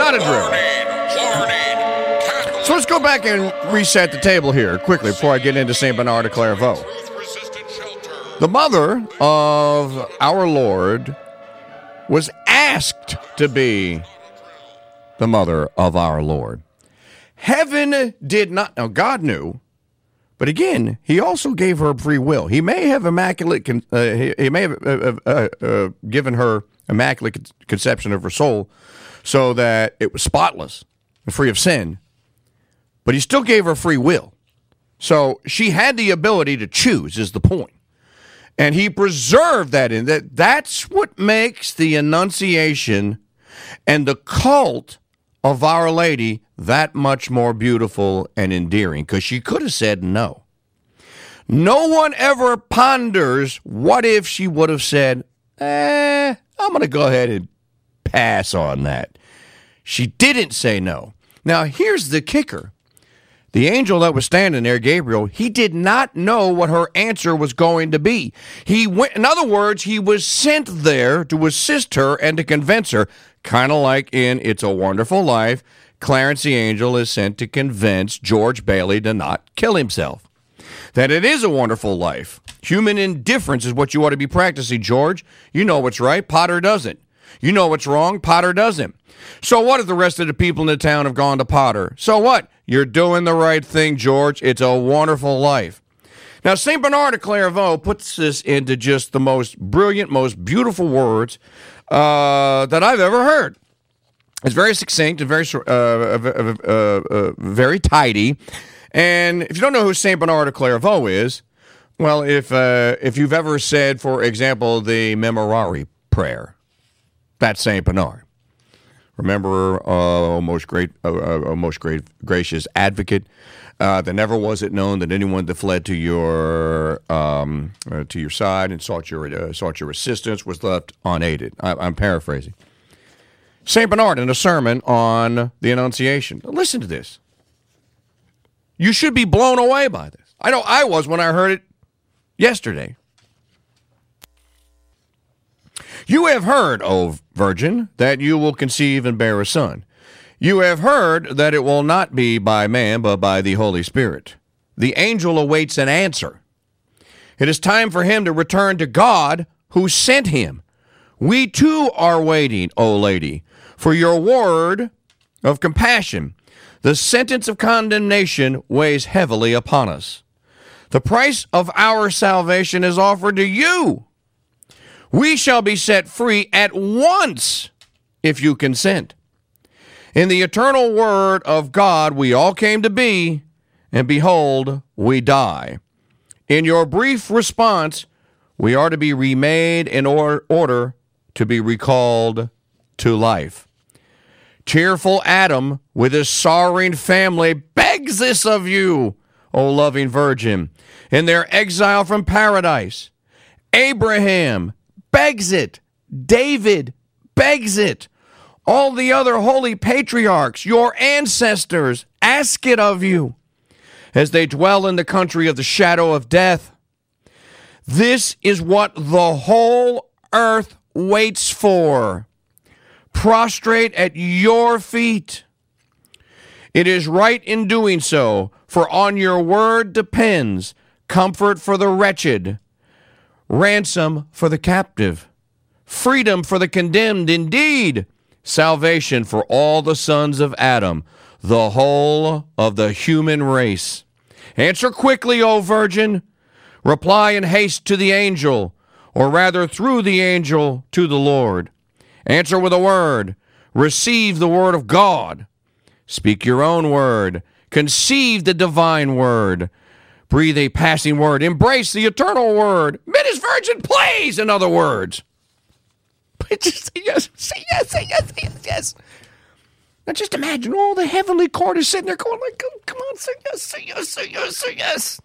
not a drill. So let's go back and reset the table here quickly before I get into St. Bernard of Clairvaux. The mother of our Lord was asked to be the mother of our Lord. Heaven did not. Now, God knew, but again, he also gave her free will. He may have given her immaculate conception of her soul so that it was spotless and free of sin, but he still gave her free will. So she had the ability to choose, is the point. And he preserved that in that. That's what makes the Annunciation and the cult of Our Lady that much more beautiful and endearing, because she could have said no. No one ever ponders what if she would have said, I'm going to go ahead and pass on that. She didn't say no. Now, here's the kicker. The angel that was standing there, Gabriel, he did not know what her answer was going to be. In other words, he was sent there to assist her and to convince her, kind of like in It's a Wonderful Life, Clarence the angel is sent to convince George Bailey to not kill himself. That it is a wonderful life. Human indifference is what you ought to be practicing, George. You know what's right, Potter doesn't. You know what's wrong, Potter doesn't. So what if the rest of the people in the town have gone to Potter? So what? You're doing the right thing, George. It's a wonderful life. Now, St. Bernard of Clairvaux puts this into just the most brilliant, most beautiful words that I've ever heard. It's very succinct and very tidy. And if you don't know who St. Bernard of Clairvaux is, well, if you've ever said, for example, the Memorare prayer, that's St. Bernard. Remember, most gracious advocate, that never was it known that anyone that fled to your side and sought your assistance was left unaided. I'm paraphrasing. St. Bernard in a sermon on the Annunciation. Listen to this. You should be blown away by this. I know I was when I heard it yesterday. You have heard, O Virgin, that you will conceive and bear a son. You have heard that it will not be by man, but by the Holy Spirit. The angel awaits an answer. It is time for him to return to God who sent him. We too are waiting, O Lady, for your word of compassion. The sentence of condemnation weighs heavily upon us. The price of our salvation is offered to you. We shall be set free at once if you consent. In the eternal word of God we all came to be, and behold, we die. In your brief response, we are to be remade in order to be recalled to life. Tearful Adam, with his sorrowing family, begs this of you, O loving Virgin, in their exile from paradise. Abraham begs it. David begs it. All the other holy patriarchs, your ancestors, ask it of you as they dwell in the country of the shadow of death. This is what the whole earth waits for. Prostrate at your feet. It is right in doing so, for on your word depends comfort for the wretched, ransom for the captive, freedom for the condemned, indeed, salvation for all the sons of Adam, the whole of the human race. Answer quickly, O Virgin. Reply in haste to the angel, or rather through the angel to the Lord. Answer with a word. Receive the word of God. Speak your own word. Conceive the divine word. Breathe a passing word. Embrace the eternal word. Bid his virgin please, in other words. Just say yes, say yes, say yes, say yes, yes. Now just imagine all the heavenly court is sitting there going like, come on, say yes, say yes, say yes, say yes.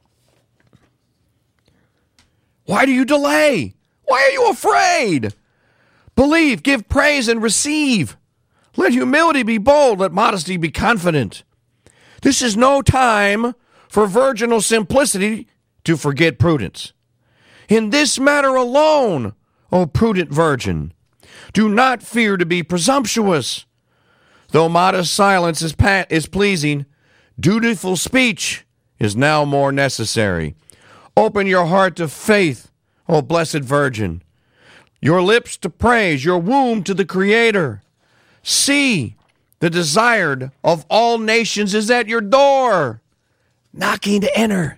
Why do you delay? Why are you afraid? Believe, give praise, and receive. Let humility be bold, let modesty be confident. This is no time for virginal simplicity to forget prudence. In this matter alone, O prudent virgin, do not fear to be presumptuous. Though modest silence is pleasing, dutiful speech is now more necessary. Open your heart to faith, O Blessed Virgin, your lips to praise, your womb to the Creator. See, the desired of all nations is at your door, knocking to enter.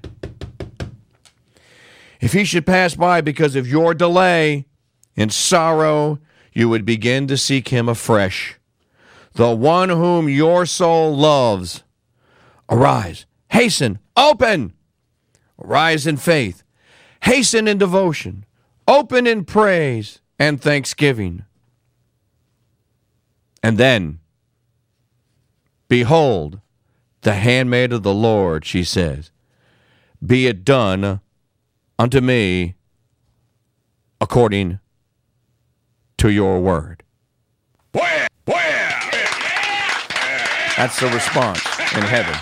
If he should pass by because of your delay, in sorrow you would begin to seek him afresh. The one whom your soul loves. Arise, hasten, open. Arise in faith, hasten in devotion, open in praise and thanksgiving. And then, behold, the handmaid of the Lord, she says, be it done unto me according to your word. That's the response in heaven.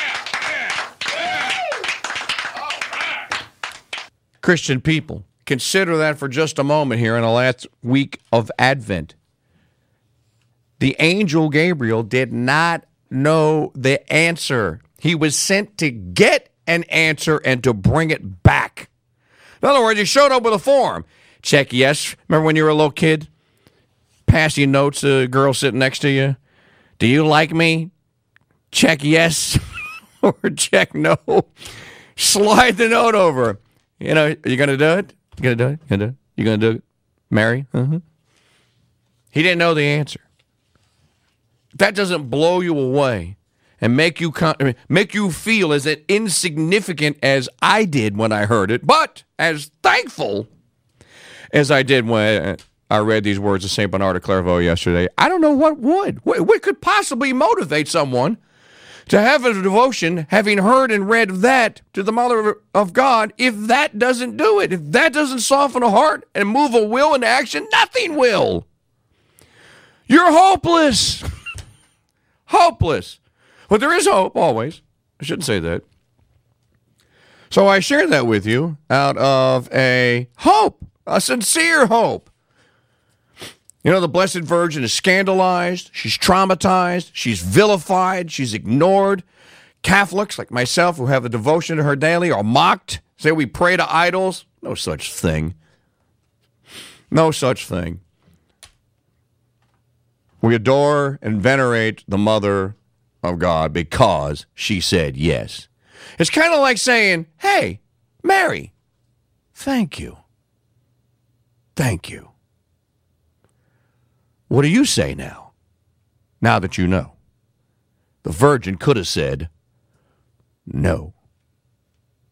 Christian people, consider that for just a moment here in the last week of Advent. The angel Gabriel did not know the answer. He was sent to get an answer and to bring it back. In other words, he showed up with a form. Check yes. Remember when you were a little kid? Passing notes to a girl sitting next to you. Do you like me? Check yes or check no. Slide the note over. You know, are you going to do it? You going to do it? You going to do it? You going to do it? Mary? He didn't know the answer. That doesn't blow you away and make you feel as insignificant as I did when I heard it, but as thankful as I did when I read these words of St. Bernard of Clairvaux yesterday. I don't know what would. What could possibly motivate someone to have a devotion, having heard and read that to the Mother of God, if that doesn't do it? If that doesn't soften a heart and move a will into action, nothing will. You're hopeless. Hopeless. But there is hope, always. I shouldn't say that. So I share that with you out of a hope, a sincere hope. You know, the Blessed Virgin is scandalized, she's traumatized, she's vilified, she's ignored. Catholics like myself who have a devotion to her daily are mocked, say we pray to idols. No such thing. No such thing. We adore and venerate the Mother of God because she said yes. It's kind of like saying, hey, Mary, thank you. Thank you. What do you say now that you know? The Virgin could have said no.